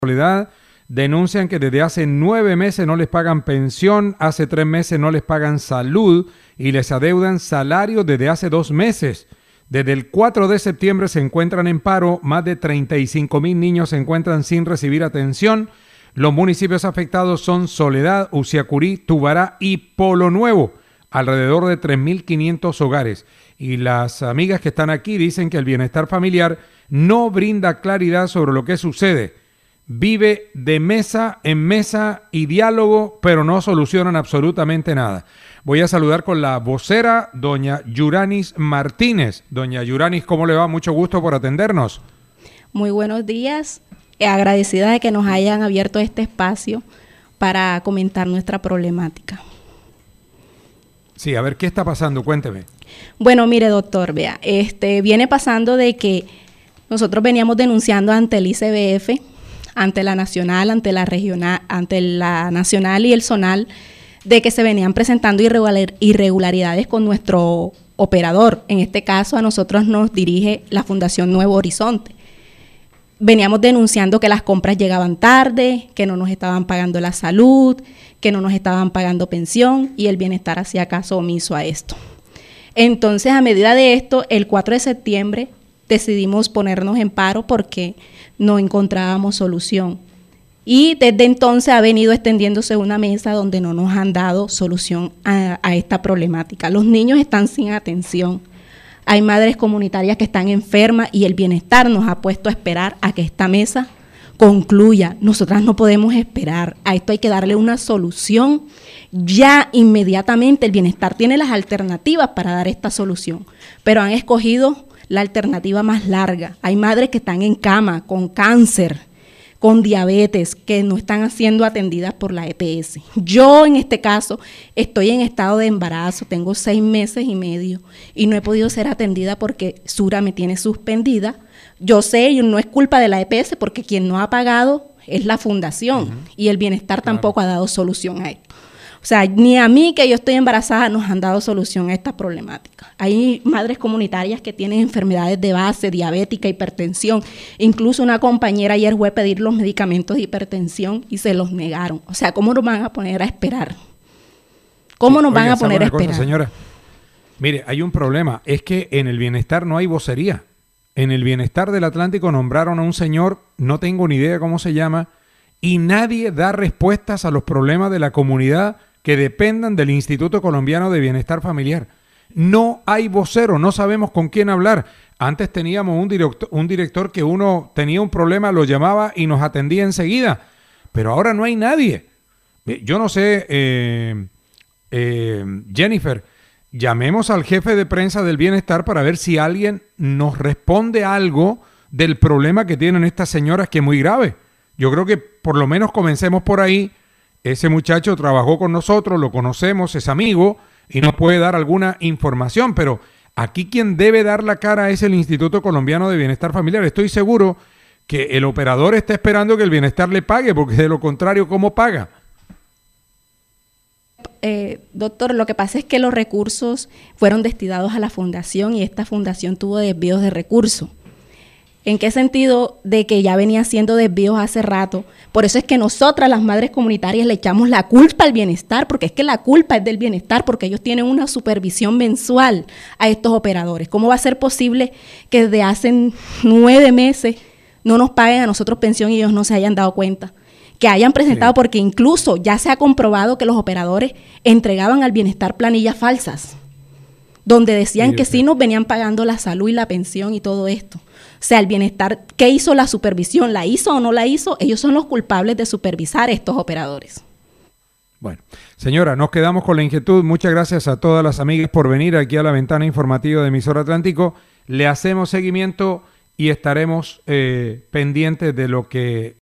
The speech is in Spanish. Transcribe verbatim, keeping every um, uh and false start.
Soledad denuncian que desde hace nueve meses no les pagan pensión, hace tres meses no les pagan salud y les adeudan salario desde hace dos meses. Desde el cuatro de septiembre se encuentran en paro, más de treinta y cinco mil niños se encuentran sin recibir atención. Los municipios afectados son Soledad, Uciacurí, Tubará y Polo Nuevo, alrededor de tres mil quinientos hogares. Y las amigas que están aquí dicen que el bienestar familiar no brinda claridad sobre lo que sucede. Vive de mesa en mesa y diálogo, pero no solucionan absolutamente nada. Voy a saludar con la vocera, doña Yuranis Martínez. Doña Yuranis, ¿cómo le va? Mucho gusto por atendernos. Muy buenos días. Agradecida de que nos hayan abierto este espacio para comentar nuestra problemática. Sí, a ver, ¿qué está pasando? Cuénteme. Bueno, mire, doctor, vea, este, viene pasando de que nosotros veníamos denunciando ante el I C B F, ante la nacional, ante la regional, ante la nacional y el zonal, de que se venían presentando irregular, irregularidades con nuestro operador. En este caso, a nosotros nos dirige la Fundación Nuevo Horizonte. Veníamos denunciando que las compras llegaban tarde, que no nos estaban pagando la salud, que no nos estaban pagando pensión, y el bienestar hacía caso omiso a esto. Entonces, a medida de esto, el cuatro de septiembre decidimos ponernos en paro porque no encontrábamos solución. Y desde entonces ha venido extendiéndose una mesa donde no nos han dado solución a, a esta problemática. Los niños están sin atención. Hay madres comunitarias que están enfermas y el bienestar nos ha puesto a esperar a que esta mesa concluya. Nosotras no podemos esperar. A esto hay que darle una solución ya inmediatamente. El bienestar tiene las alternativas para dar esta solución, pero han escogido la alternativa más larga. Hay madres que están en cama con cáncer, con diabetes, que no están siendo atendidas por la E P S. Yo, en este caso, estoy en estado de embarazo, tengo seis meses y medio y no he podido ser atendida porque Sura me tiene suspendida. Yo sé, y no es culpa de la E P S porque quien no ha pagado es la fundación, uh-huh. y el bienestar claro. tampoco ha dado solución a esto. O sea, ni a mí, que yo estoy embarazada, nos han dado solución a esta problemática. Hay madres comunitarias que tienen enfermedades de base, diabética, hipertensión. Incluso una compañera ayer fue a pedir los medicamentos de hipertensión y se los negaron. O sea, ¿cómo nos van a poner a esperar? ¿Cómo sí, nos van oiga, a poner a esperar? Cosa, señora, mire, hay un problema. Es que en el bienestar no hay vocería. En el bienestar del Atlántico nombraron a un señor, no tengo ni idea cómo se llama, y nadie da respuestas a los problemas de la comunidad que dependan del Instituto Colombiano de Bienestar Familiar. No hay vocero, no sabemos con quién hablar. Antes teníamos un director, un director que uno tenía un problema, lo llamaba y nos atendía enseguida, pero ahora no hay nadie. Yo no sé, eh, eh, Jennifer, llamemos al jefe de prensa del Bienestar para ver si alguien nos responde algo del problema que tienen estas señoras, que es muy grave. Yo creo que por lo menos comencemos por ahí. Ese muchacho trabajó con nosotros, lo conocemos, es amigo y nos puede dar alguna información, pero aquí quien debe dar la cara es el Instituto Colombiano de Bienestar Familiar. Estoy seguro que el operador está esperando que el bienestar le pague, porque de lo contrario, ¿cómo paga? Eh, doctor, lo que pasa es que los recursos fueron destinados a la fundación y esta fundación tuvo desvíos de recursos. ¿En qué sentido? De que ya venía haciendo desvíos hace rato. Por eso es que nosotras, las madres comunitarias, le echamos la culpa al bienestar, porque es que la culpa es del bienestar, porque ellos tienen una supervisión mensual a estos operadores. ¿Cómo va a ser posible que desde hace nueve meses no nos paguen a nosotros pensión y ellos no se hayan dado cuenta? Que hayan presentado, sí. Porque incluso ya se ha comprobado que los operadores entregaban al bienestar planillas falsas, donde decían sí, que sí. sí nos venían pagando la salud y la pensión y todo esto. O sea, el bienestar, ¿qué hizo la supervisión? ¿La hizo o no la hizo? Ellos son los culpables de supervisar estos operadores. Bueno, señora, nos quedamos con la inquietud. Muchas gracias a todas las amigas por venir aquí a la ventana informativa de Emisora Atlántico. Le hacemos seguimiento y estaremos eh, pendientes de lo que